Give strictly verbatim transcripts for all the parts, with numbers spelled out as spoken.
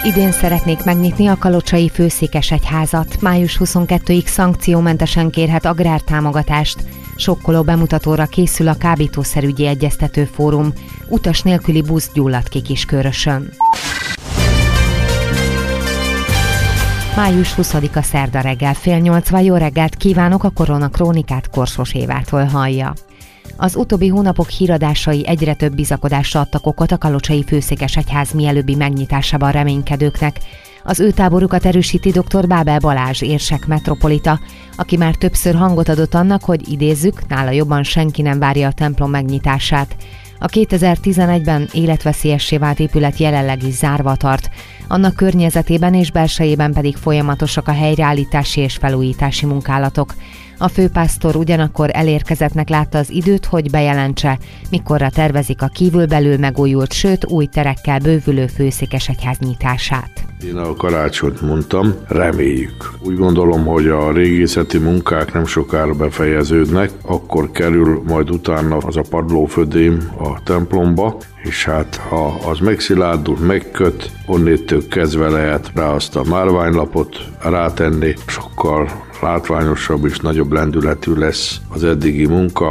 Idén szeretnék megnyitni a kalocsai főszékesegyházat. május huszonkettedikéig szankciómentesen kérhet agrártámogatást. Sokkoló bemutatóra készül a kábítószerügyi egyeztető fórum. Utas nélküli busz gyulladt ki Kiskörösön. május huszadika szerda reggel fél nyolcvan. Jó reggelt kívánok, a Korona Krónikát Korsos Évától hallja. Az utóbbi hónapok híradásai egyre több bizakodásra adtak okot a kalocsai főszékesegyház mielőbbi megnyitásában reménykedőknek. Az ő táborukat erősíti dr. Bábel Balázs érsek metropolita, aki már többször hangot adott annak, hogy idézzük, nála jobban senki nem várja a templom megnyitását. A kétezer-tizenegyben életveszélyessé vált épület jelenleg is zárva tart, annak környezetében és belsejében pedig folyamatosak a helyreállítási és felújítási munkálatok. A főpásztor ugyanakkor elérkezettnek látta az időt, hogy bejelentse, mikorra tervezik a kívülbelül megújult, sőt új terekkel bővülő főszékesegyház nyitását. Én a karácsonyt mondtam, reméljük. Úgy gondolom, hogy a régészeti munkák nem sokára befejeződnek, akkor kerül majd utána az a padlófödém a templomba, és hát ha az megszilárdul, megköt, onnétől kezdve lehet rá azt a márványlapot rátenni, sokkal látványosabb és nagyobb lendületű lesz az eddigi munka.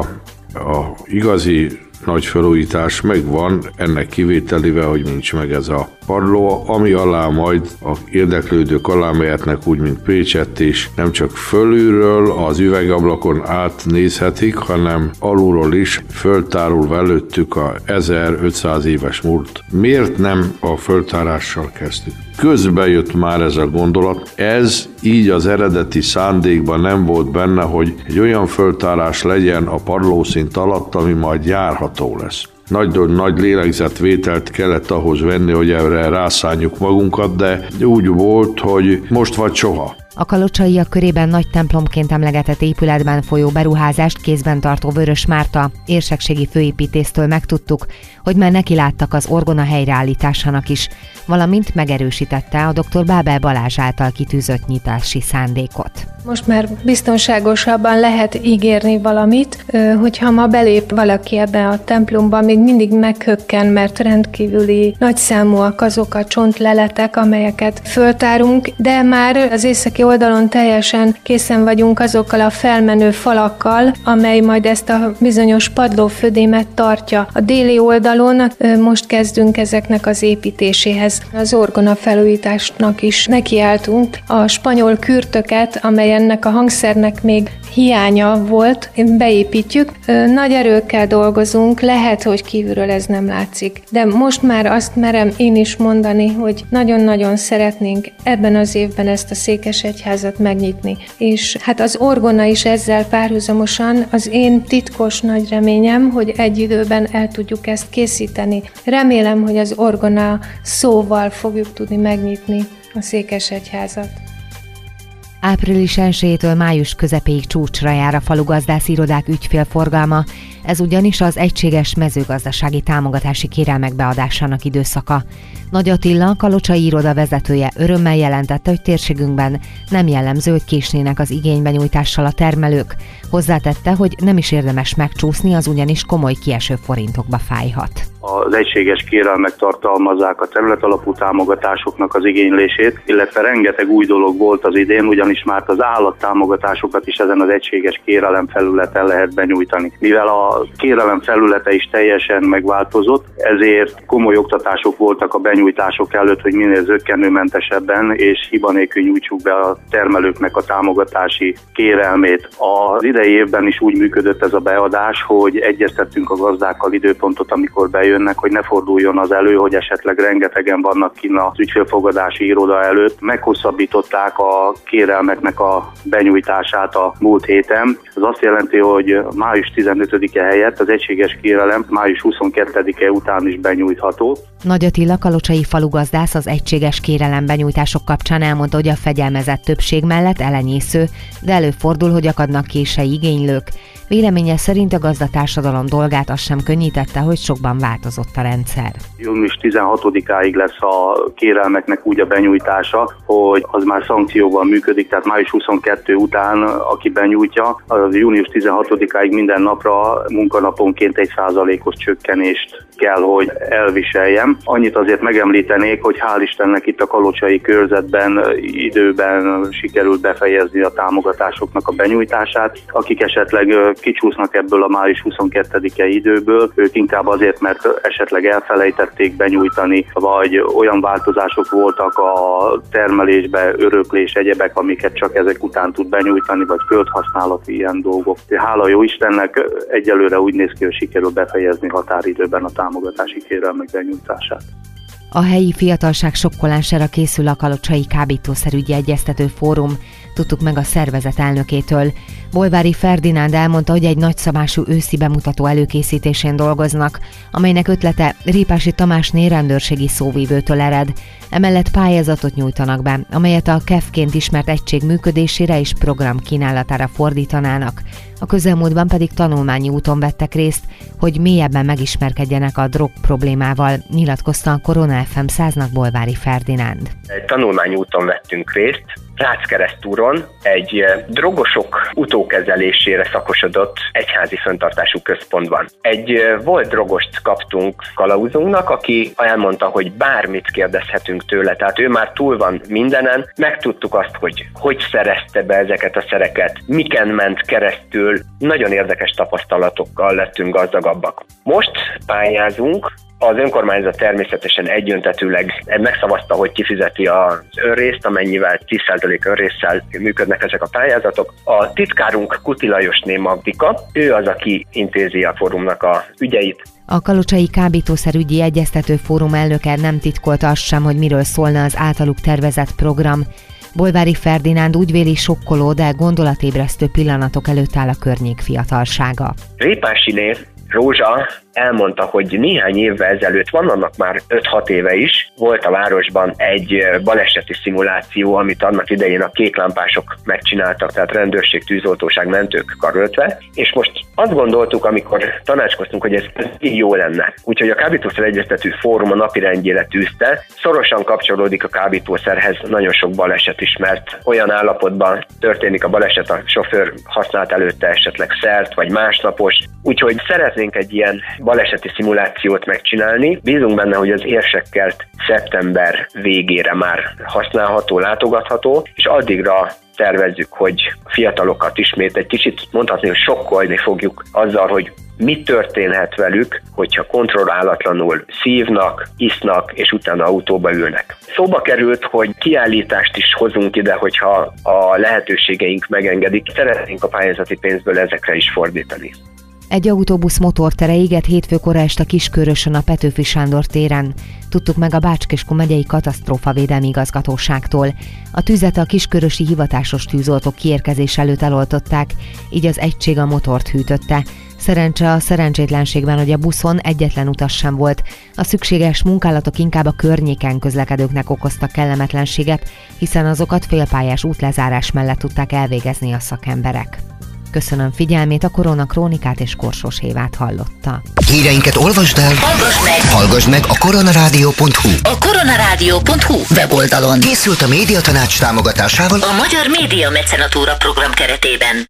A igazi nagy felújítás megvan, ennek kivételével, hogy nincs meg ez a padló, ami alá majd a érdeklődők alá mehetnek úgy, mint Pécsett, és nem csak fölülről az üvegablakon átnézhetik, hanem alulról is föltárul előttük a ezerötszáz éves múlt. Miért nem a föltárással kezdtük? Közben jött már ez a gondolat, ez így az eredeti szándékban nem volt benne, hogy egy olyan föltárás legyen a padlószint alatt, ami majd járható lesz. Nagy, nagy lélegzetvételt kellett ahhoz venni, hogy erre rászánjuk magunkat, de úgy volt, hogy most vagy soha. A kalocsaiak körében nagy templomként emlegetett épületben folyó beruházást kézben tartó Vörös Márta érsekségi főépítésztől megtudtuk, hogy már nekiláttak az orgona helyreállításának is, valamint megerősítette a dr. Bábel Balázs által kitűzött nyitási szándékot. Most már biztonságosabban lehet ígérni valamit, hogyha ma belép valaki ebbe a templomba, még mindig meghökken, mert rendkívüli nagyszámúak azok a csontleletek, amelyeket föltárunk, de már az északi oldalon teljesen készen vagyunk azokkal a felmenő falakkal, amely majd ezt a bizonyos padlófödémet tartja. A déli oldalon most kezdünk ezeknek az építéséhez. Az orgona felújításnak is nekiálltunk. A spanyol kürtöket, amely ennek a hangszernek még hiánya volt, beépítjük. Nagy erőkkel dolgozunk, lehet, hogy kívülről ez nem látszik. De most már azt merem én is mondani, hogy nagyon-nagyon szeretnénk ebben az évben ezt a székesegyházat megnyitni. És hát az orgona is ezzel párhuzamosan az én titkos nagy reményem, hogy egy időben el tudjuk ezt készíteni. Remélem, hogy az orgona szóval fogjuk tudni megnyitni a székesegyházat. Április elsejétől május közepéig csúcsra jár a falugazdász irodák ügyfélforgalma, ez ugyanis az egységes mezőgazdasági támogatási kérelmek beadásának időszaka. Nagy Attila, a kalocsai iroda vezetője örömmel jelentette, hogy térségünkben nem jellemző, hogy késnének az igénybenyújtással a termelők. Hozzátette, hogy nem is érdemes megcsúszni, az ugyanis komoly kieső forintokba fájhat. Az egységes kérelmek tartalmazzák a területalapú támogatásoknak az igénylését, illetve rengeteg új dolog volt az idén, ugyanis már az állattámogatásokat is ezen az egységes kérelem felületen lehet benyújtani. Mivel a kérelem felülete is teljesen megváltozott, ezért komoly oktatások voltak a benyújtások előtt, hogy minél zökkenőmentesebben és hiba nélkül nyújtsuk be a termelőknek a támogatási kérelmét. Az idei évben is úgy működött ez a beadás, hogy egyeztettünk a gazdákkal időpontot, amikor bejönnek, hogy ne forduljon az elő, hogy esetleg rengetegen vannak kinn az ügyfélfogadási iroda előtt. Meghosszabbították a kérelmeknek a benyújtását a múlt héten. Ez azt jelenti, hogy május tizenötödike helyett az egységes kérelem május huszonkettedike után is benyújtható. Nagy Attila, kalocsai falugazdász az egységes kérelem benyújtások kapcsán elmondta, hogy a fegyelmezett többség mellett elenyésző, de előfordul, hogy akadnak kései igénylők. Véleménye szerint a gazdatársadalom dolgát az sem könnyítette, hogy sokban változott a rendszer. június tizenhatodikáig lesz a kérelmeknek úgy a benyújtása, hogy az már szankcióban működik, tehát május huszonkettő után, aki benyújtja, az június tizenhatodikáig minden napra munkanaponként egy százalékos csökkenést kell, hogy elviseljem. Annyit azért megemlítenék, hogy hál' Istennek itt a kalocsai körzetben időben sikerült befejezni a támogatásoknak a benyújtását. Akik esetleg kicsúsznak ebből a május huszonkettedike időből, ők inkább azért, mert esetleg elfelejtették benyújtani, vagy olyan változások voltak a termelésbe, öröklés, egyebek, amiket csak ezek után tud benyújtani, vagy földhasználati ilyen dolgok. Hála jó Istennek, egyelőre úgy néz ki, hogy sikerül befejezni határidőben a támogatási kérelmek benyújtását. A helyi fiatalság sokkolására készül a Kalocsai Kábítószerügyi Egyeztető Fórum, tudtuk meg a szervezet elnökétől. Bolvári Ferdinánd elmondta, hogy egy nagyszabású őszi bemutató előkészítésén dolgoznak, amelynek ötlete Répási Tamásné rendőrségi szóvívőtől ered. Emellett pályázatot nyújtanak be, amelyet a ká e ef-ként ismert egység működésére és program kínálatára fordítanának. A közelmúltban pedig tanulmányi úton vettek részt, hogy mélyebben megismerkedjenek a drog problémával, nyilatkozta a Korona ef em száznak Bolvári Ferdinánd. Egy tanulmányi úton vettünk részt, Rácz-Keresztúron egy drogosok utókezelésére szakosodott egyházi fenntartású központban. Egy volt drogost kaptunk kalauzunknak, aki elmondta, hogy bármit kérdezhetünk tőle, tehát ő már túl van mindenen, megtudtuk azt, hogy hogy szerezte be ezeket a szereket, miken ment keresztül, nagyon érdekes tapasztalatokkal lettünk gazdagabbak. Most pályázunk. Az önkormányzat természetesen egyöntetűleg megszavazta, hogy kifizeti az önrészt, amennyivel tíz százalék önrésszel működnek ezek a pályázatok. A titkárunk Kuti Lajosné Magdika, ő az, aki intézi a fórumnak a ügyeit. A Kalocsai Kábítószerügyi Egyeztető Fórum elnöke nem titkolta azt sem, hogy miről szólna az általuk tervezett program. Bolvári Ferdinánd úgy véli, sokkoló, de gondolatébresztő pillanatok előtt áll a környék fiatalsága. Répásiné Rózsa elmondta, hogy néhány évvel ezelőtt, van annak már öt-hat éve is, volt a városban egy baleseti szimuláció, amit annak idején a kéklámpások megcsináltak, tehát rendőrség, tűzoltóság, mentők karöltve, és most azt gondoltuk, amikor tanácskoztunk, hogy ez így jó lenne. Úgyhogy a Kábítószer Egyeztető Fórum a napirendjére tűzte, szorosan kapcsolódik a kábítószerhez, nagyon sok baleset is, mert olyan állapotban történik a baleset, a sofőr használt előtte esetleg szert, vagy másnapos, úgyhogy szeretnénk egy ilyen baleseti szimulációt megcsinálni. Bízunk benne, hogy az érsekkelt szeptember végére már használható, látogatható, és addigra tervezzük, hogy fiatalokat ismét egy kicsit mondhatni, hogy sokkolni fogjuk azzal, hogy mi történhet velük, hogyha kontrollálatlanul szívnak, isznak, és utána autóba ülnek. Szóba került, hogy kiállítást is hozunk ide, hogyha a lehetőségeink megengedik. Szeretnénk a pályázati pénzből ezekre is fordítani. Egy autóbusz motortere égett hétfőkora este Kiskörösön a Petőfi Sándor téren. Tudtuk meg a Bács-Kiskun megyei katasztrófavédelmi igazgatóságtól. A tüzet a kiskörösi hivatásos tűzoltók kiérkezés előtt eloltották, így az egység a motort hűtötte. Szerencse a szerencsétlenségben, hogy a buszon egyetlen utas sem volt. A szükséges munkálatok inkább a környéken közlekedőknek okoztak kellemetlenséget, hiszen azokat félpályás útlezárás mellett tudták elvégezni a szakemberek. Köszönöm figyelmét, a Korona Krónikát és Korsós Évát hallotta. Híreinket olvasd el, hallgass meg, hallgass meg a koronarádió pont hu. A koronarádió pont hu weboldalon. Készült a Médiatanács támogatásával a Magyar Média Mecenatúra program keretében.